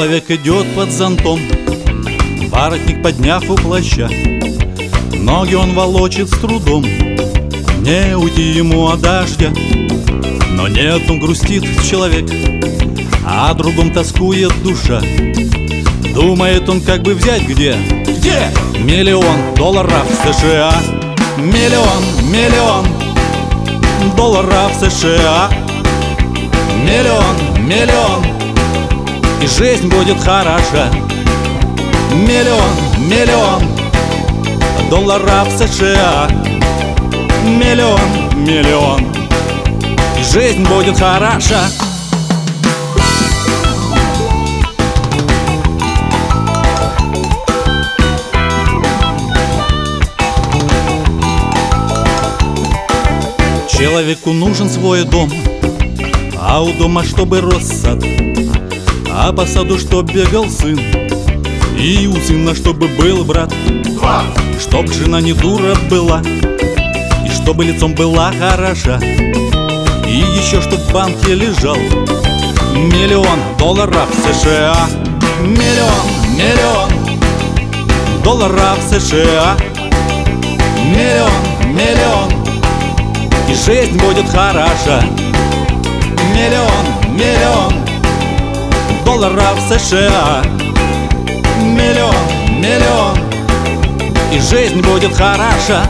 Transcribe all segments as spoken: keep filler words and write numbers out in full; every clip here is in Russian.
Человек идет под зонтом, воротник подняв у плаща. Ноги он волочит с трудом, не уйти ему от дождя. Но не одном грустит человек, а о другом тоскует душа. Думает он, как бы взять где? Где? Миллион долларов США. Миллион, миллион долларов США. Миллион, миллион, и жизнь будет хороша. Миллион, миллион долларов США. Миллион, миллион, и жизнь будет хороша. Человеку нужен свой дом, а у дома чтобы рос сад, а по саду чтоб бегал сын, и у сына чтобы был брат. Чтоб жена не дура была, и чтобы лицом была хороша, и еще чтоб в банке лежал миллион долларов США. Миллион, миллион долларов США. Миллион, миллион, и жизнь будет хороша. Миллион, миллион долларов США. Миллион, миллион, и жизнь будет хороша.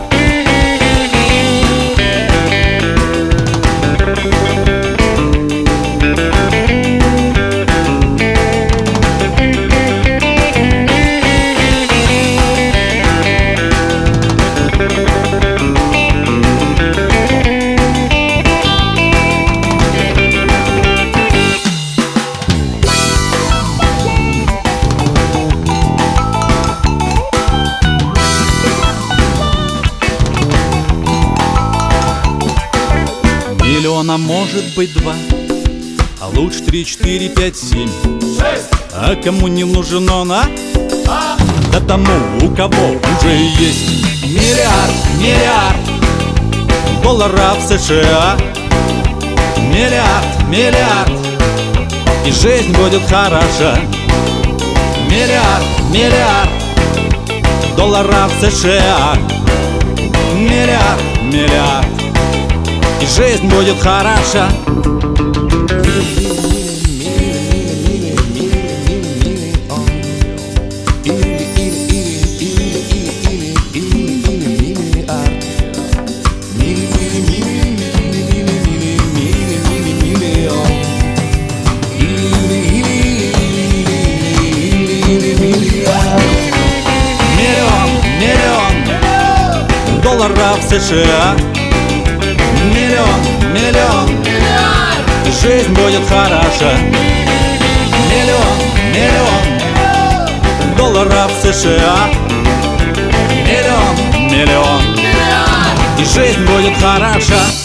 Миллиона может быть два, а лучше три, четыре, пять, семь, шесть. А кому не нужен он, а? а? Да тому, у кого уже есть миллиард, миллиард долларов США. Миллиард, миллиард, и жизнь будет хороша. Миллиард, миллиард долларов США. Миллиард, миллиард, и жизнь будет хороша. Миллион, миллион долларов США. Миллион, миллион, и жизнь будет хороша. Миллион, миллион долларов США. Миллион, миллион, и жизнь будет хороша.